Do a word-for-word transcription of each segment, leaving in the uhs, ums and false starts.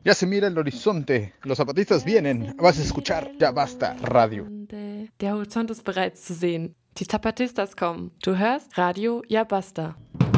Ya se mira el horizonte. Los zapatistas vienen. Vas a escuchar. Ya basta, Radio. Der Horizont ist bereits zu sehen. Die Zapatistas kommen. Du hörst Radio Ya Basta.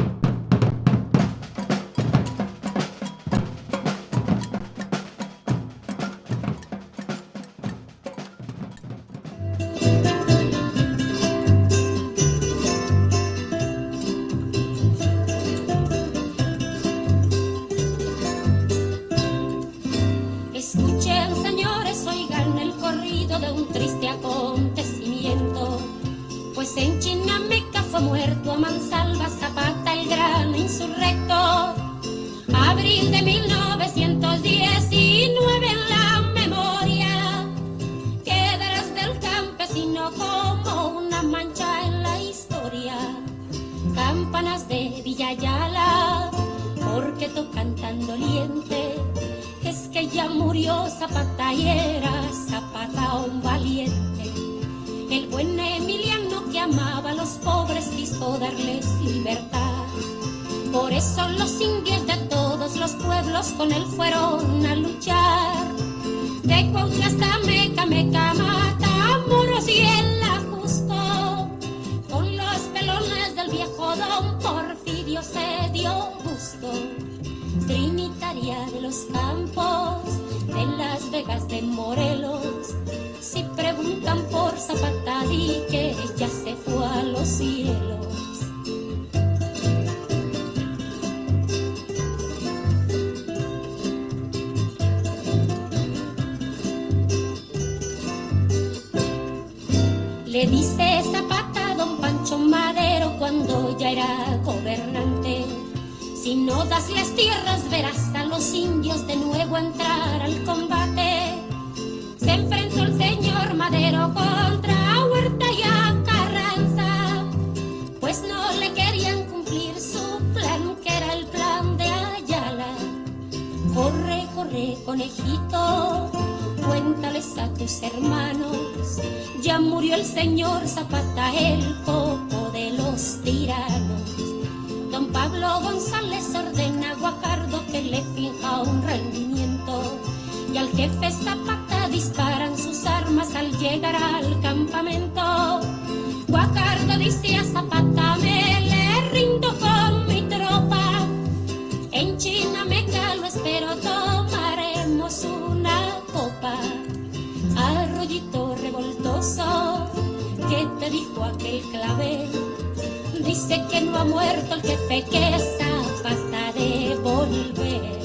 Le dice Zapata a don Pancho Madero cuando ya era gobernante: si no das las tierras verás a los indios de nuevo entrar al combate. Se enfrentó el señor Madero contra Huerta y a Carranza, pues no le querían cumplir su plan, que era el plan de Ayala. Corre, corre, conejito, cuéntales a tus hermanos, ya murió el señor Zapata, el coco de los tiranos. Don Pablo González ordena a Guajardo que le finja un rendimiento, y al jefe Zapata disparan sus armas al llegar al campamento. Guajardo dice a Zapata: me le rindo con mi tropa, en Chinameca lo espero, tomaremos una copa. Arroyito revoltoso, ¿qué te dijo aquel clavel? Dice que no ha muerto el jefe, que Zapata de volver.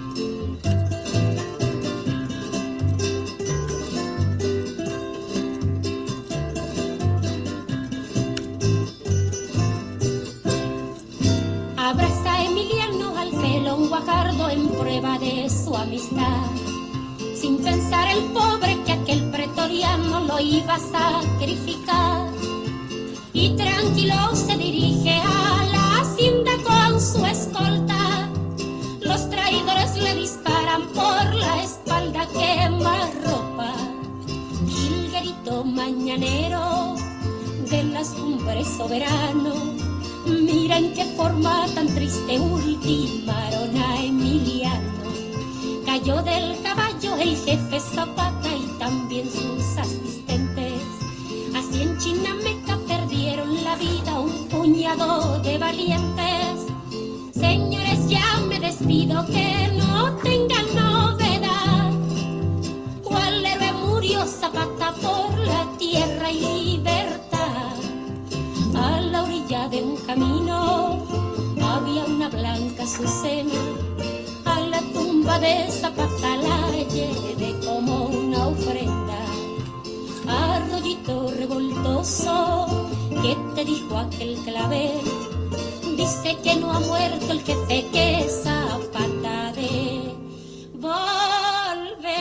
Abraza a Emiliano al pelón Guajardo en prueba de su amistad, sin pensar el pobre que aquel pretoriano lo iba a sacrificar. Y tranquilo se dirige a la hacienda con su escolta. Los traidores le disparan por la espalda, quema ropa. Jilguerito mañanero de las cumbres soberano, mira en qué forma tan triste ultimaron a Emiliano. Cayó del caballo el jefe Zapata y también sus asistentes. Así en Chinameca perdieron la vida un puñado de valientes. Señores, ya me despido, que no tengan novedad. ¿Cuál héroe murió? Zapata por la tierra y libertad. A la orilla de un camino había una blanca azucena, a la tumba de Zapata la llevé como una ofrenda. Arroyito revoltoso, ¿qué te dijo aquel clavel? Dice que no ha muerto el jefe, que Zapata de volver.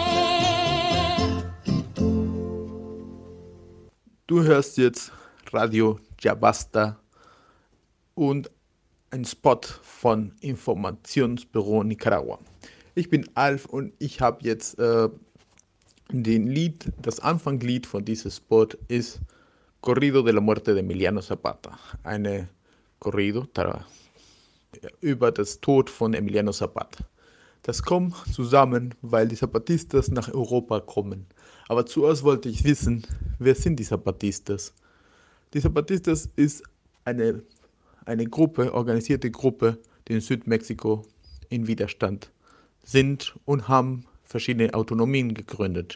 Du hörst jetzt Radio Ya Basta und ein Spot von Informationsbüro Nicaragua. Ich bin Alf und ich habe jetzt äh, den Lied, das Anfanglied von diesem Spot ist Corrido de la Muerte de Emiliano Zapata. Eine Corrido über das Tod von Emiliano Zapata. Das kommt zusammen, weil die Zapatistas nach Europa kommen. Aber zuerst wollte ich wissen, wer sind die Zapatistas? Die Zapatistas ist eine, eine Gruppe, organisierte Gruppe, die in Südmexiko in Widerstand sind und haben verschiedene Autonomien gegründet.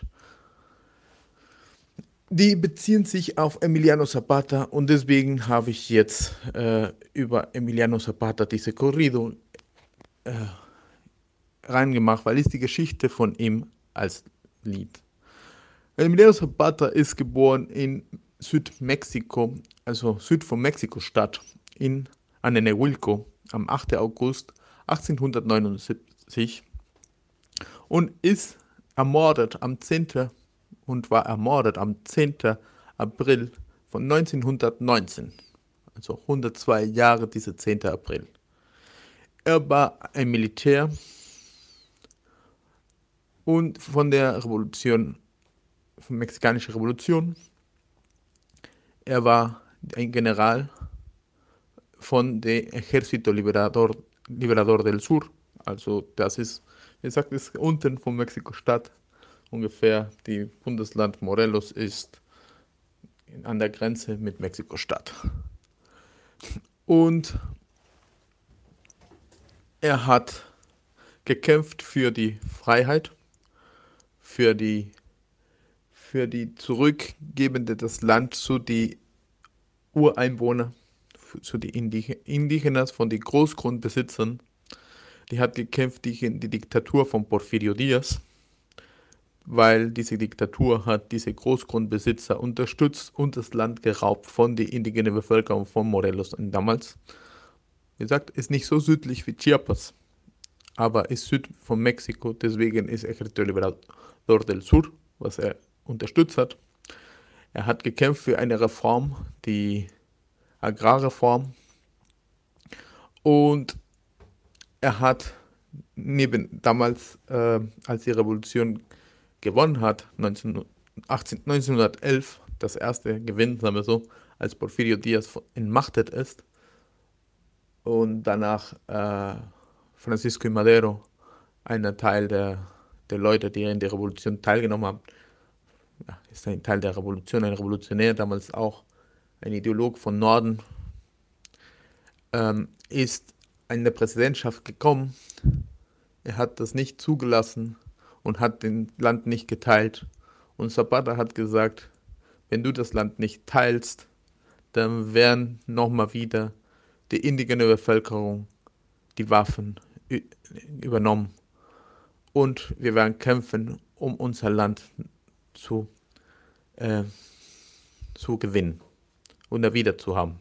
Die beziehen sich auf Emiliano Zapata und deswegen habe ich jetzt äh, über Emiliano Zapata diese Corrido äh, reingemacht, weil es die Geschichte von ihm als Lied. Emiliano Zapata ist geboren in Südmexiko, also Süd von Mexiko-Stadt, in Anenehuilco am achten August achtzehnhundertneunundsiebzig und ist ermordet am zehnten und war ermordet am zehnten April von neunzehnhundertneunzehn, also hundertzwei Jahre dieser zehnten April. Er war ein Militär und von der Revolution, von der mexikanischen Revolution. Er war ein General von dem Ejército Liberador, Liberador del Sur, also das ist, wie gesagt, ist unten von Mexiko-Stadt ungefähr. Die Bundesland Morelos ist an der Grenze mit Mexiko-Stadt. Und er hat gekämpft für die Freiheit, für die, für die Zurückgebende des Land zu die Ureinwohner, zu die Indigenas von den Großgrundbesitzern. Die hat gekämpft gegen die Diktatur von Porfirio Díaz, weil diese Diktatur hat diese Großgrundbesitzer unterstützt und das Land geraubt von der indigenen Bevölkerung von Morelos. Und damals, wie gesagt, ist nicht so südlich wie Chiapas, aber ist Süd von Mexiko, deswegen ist Ejército Liberador del Sur, was er unterstützt hat. Er hat gekämpft für eine Reform, die Agrarreform, und er hat neben damals, äh, als die Revolution gewonnen hat, neunzehnhundertelf, das erste Gewinn, sagen wir so, als Porfirio Díaz entmachtet ist, und danach äh, Francisco y Madero, einer Teil der, der Leute, die in der Revolution teilgenommen haben, ja, ist ein Teil der Revolution, ein Revolutionär, damals auch ein Ideolog von Norden, ähm, ist in der Präsidentschaft gekommen. Er hat das nicht zugelassen und hat das Land nicht geteilt. Und Zapata hat gesagt, wenn du das Land nicht teilst, dann werden nochmal wieder die indigene Bevölkerung die Waffen übernommen. Und wir werden kämpfen, um unser Land zu, äh, zu gewinnen und wieder zu haben.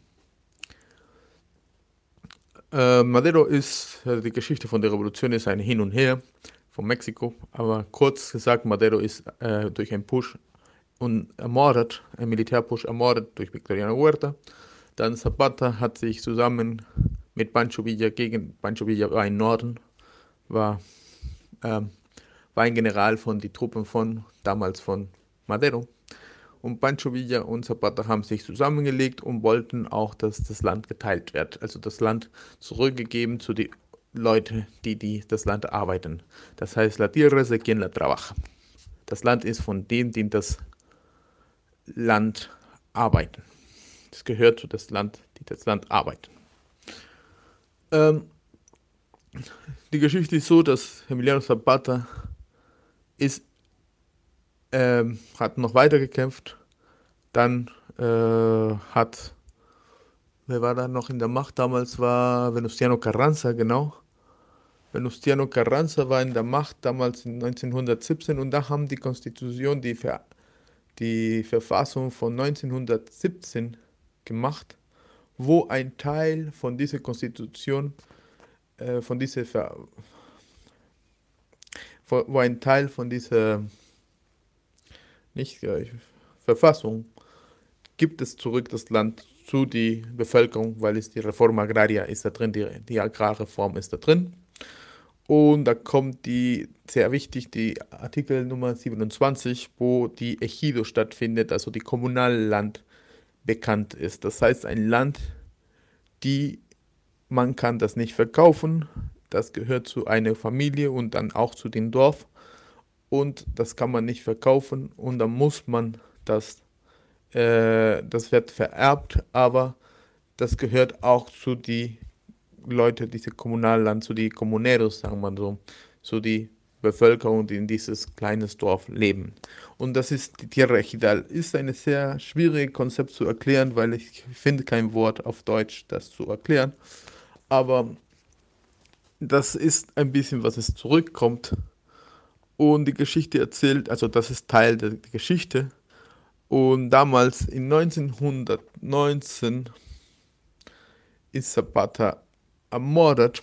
Äh, Madero ist, also die Geschichte von der Revolution ist ein Hin und Her von Mexiko, aber kurz gesagt, Madero ist äh, durch einen Push und ermordet, ein Militärpush ermordet durch Victoriano Huerta. Dann Zapata hat sich zusammen mit Pancho Villa gegen, Pancho Villa war im Norden, war, ähm, war ein General von den Truppen von, damals von Madero. Und Pancho Villa und Zapata haben sich zusammengelegt und wollten auch, dass das Land geteilt wird. Also das Land zurückgegeben zu den Leuten, die, die das Land arbeiten. Das heißt, la tierra es de quien la trabaja. Das Land ist von denen, die das Land arbeiten. Es gehört zu das Land, die das Land arbeiten. Ähm, die Geschichte ist so, dass Emiliano Zapata ist Ähm, hat noch weiter gekämpft. Dann äh, hat, wer war da noch in der Macht? Damals war Venustiano Carranza, genau. Venustiano Carranza war in der Macht, damals in neunzehnhundertsiebzehn, und da haben die Konstitution, die, Ver, die Verfassung von neunzehnhundertsiebzehn gemacht, wo ein Teil von dieser Konstitution, äh, von dieser, Ver, wo ein Teil von dieser nicht äh, Verfassung, gibt es zurück das Land zu die Bevölkerung, weil es die Reforma Agraria ist da drin, die, die Agrarreform ist da drin. Und da kommt die, sehr wichtig, die Artikel Nummer siebenundzwanzig, wo die Ejido stattfindet, also die Kommunalland bekannt ist. Das heißt, ein Land, die man kann das nicht verkaufen, das gehört zu einer Familie und dann auch zu dem Dorf und das kann man nicht verkaufen und dann muss man das, äh, das wird vererbt, aber das gehört auch zu die Leute, diese Kommunalland, zu die Comuneros, sagen wir so, zu die Bevölkerung, die in dieses kleines Dorf leben. Und das ist die Tierra Ejidal. Ist ein sehr schwieriges Konzept zu erklären, weil ich finde kein Wort auf Deutsch, das zu erklären. Aber das ist ein bisschen, was es zurückkommt. Und die Geschichte erzählt, also das ist Teil der Geschichte. Und damals in neunzehnhundertneunzehn ist Zapata ermordet.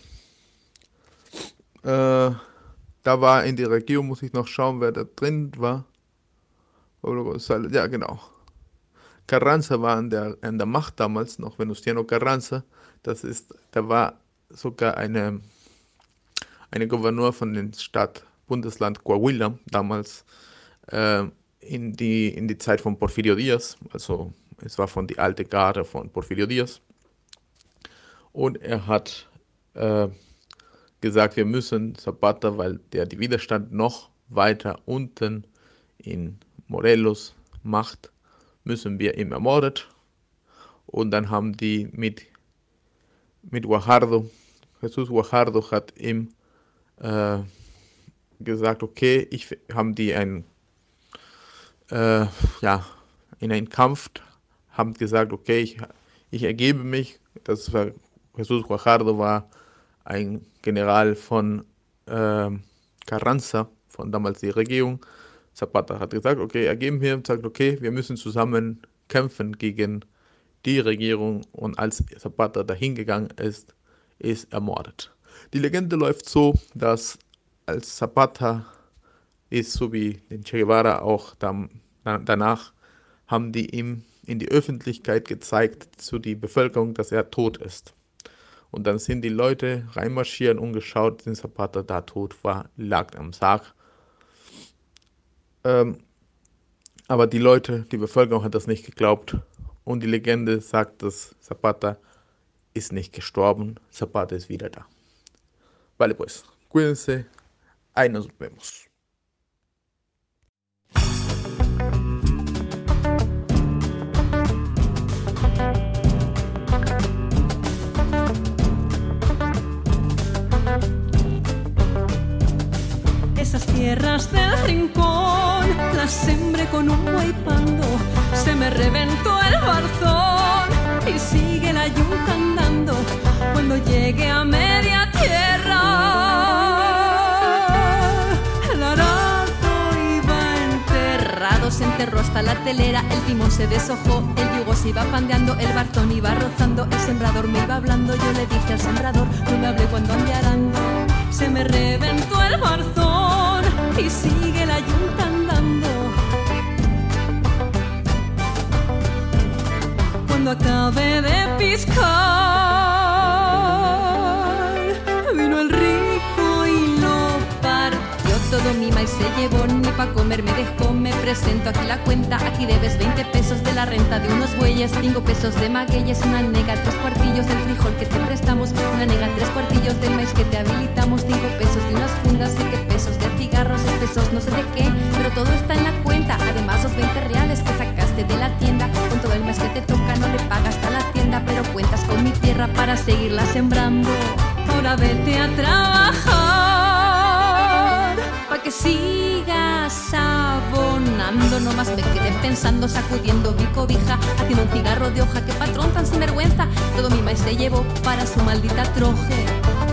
Äh, Da war in der Regierung, muss ich noch schauen, wer da drin war. Ja, genau. Carranza war an der, an der Macht damals noch, Venustiano Carranza. Das ist, da war sogar eine, eine Gouverneur von dem Staat, Bundesland Coahuila, damals äh, in, die, in die Zeit von Porfirio Díaz. Also es war von die alte Garde von Porfirio Díaz. Und er hat äh, gesagt, wir müssen Zapata, weil der die Widerstand noch weiter unten in Morelos macht, müssen wir ihn ermordet. Und dann haben die mit, mit Guajardo, Jesús Guajardo hat ihm äh, gesagt, okay, ich haben die ein, äh, ja, in einen Kampf, haben gesagt, okay, ich, ich ergebe mich. Das war, Jesús Guajardo war ein General von äh, Carranza, von damals die Regierung. Zapata hat gesagt, okay, ergeben wir und sagt, okay, wir müssen zusammen kämpfen gegen die Regierung. Und als Zapata dahin gegangen ist, ist ermordet. Die Legende läuft so, dass als Zapata ist, so wie den Che Guevara auch dann, danach, haben die ihm in die Öffentlichkeit gezeigt, zu der Bevölkerung, dass er tot ist. Und dann sind die Leute reinmarschieren und geschaut, den Zapata da tot war, lag am Sarg. Ähm, aber die Leute, die Bevölkerung hat das nicht geglaubt. Und die Legende sagt, dass Zapata ist nicht gestorben, Zapata ist wieder da. Vale pues, cuídense, ahí nos vemos. Esas tierras del rincón las sembré con un guaypando, se me reventó el barzón y sigue la yuca andando cuando llegue a media tierra. El arado iba enterrado, se enterró hasta la telera, el timón se deshojó, el yugo se iba pandeando, el barzón iba rozando, el sembrador me iba hablando, yo le dije al sembrador, no me hable cuando ande arando. Se me reventó el barzón y sigue la yunta andando. Cuando acabé de piscar, vino el rico y lo partió todo mi maíz se llevó, ni pa' comer me dejó. Me presento aquí la cuenta, aquí debes veinte pesos de la renta de unos bueyes, cinco pesos de magueyes, una nega, tres cuartillos del frijol que te prestamos, una nega, tres cuartillos del maíz que te habilitamos, cinco pesos de unas fundas, siete pesos de cigarros, seis pesos no sé de qué, pero todo está en la cuenta, además los veinte reales que sacaste de la tienda, con todo el mes que te toca no le pagas a la tienda, pero cuentas con mi tierra para seguirla sembrando. Ahora vete a trabajar, pa' que sigas abonando, no más me quedé pensando, sacudiendo mi cobija, haciendo un cigarro de hoja, que patrón tan sinvergüenza, todo mi maíz se llevó para su maldita troje.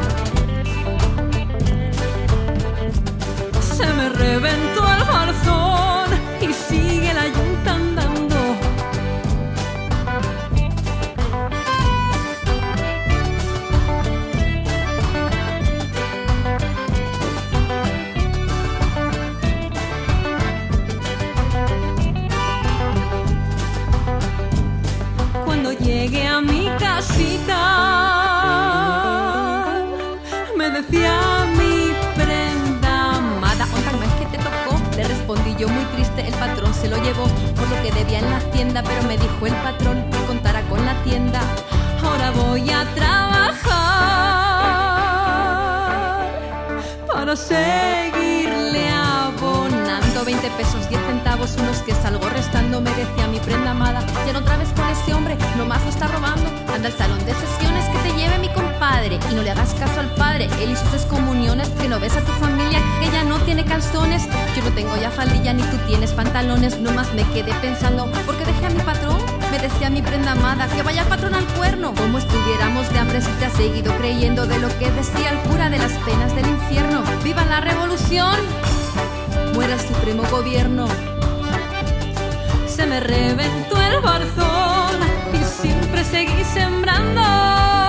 Se me reventó el barzón y sigue la yunta andando. Cuando llegué a mi casita, me decía mi prenda amada, ¿onta no es que te tocó? Le respondí yo muy triste, el patrón se lo llevó por lo que debía en la hacienda, pero me dijo el patrón que contara con la tienda. Ahora voy a trabajar seguirle abonando. Veinte pesos, diez centavos, unos que salgo restando. Me decía mi prenda amada, ya no otra vez con ese hombre, nomás lo está robando. Anda al salón de sesiones que te lleve mi compadre y no le hagas caso al padre, él y sus excomuniones. Que no ves a tu familia, que ya no tiene calzones. Yo no tengo ya faldilla ni tú tienes pantalones. Nomás me quedé pensando, porque dejé a mi patrón. Me decía mi prenda amada, que vaya el patrón al cuerno. Como estuviéramos de hambre si te has seguido creyendo de lo que decía el cura de las penas del infierno. ¡Viva la revolución! ¡Muera el supremo gobierno! Se me reventó el barzón y siempre seguí sembrando.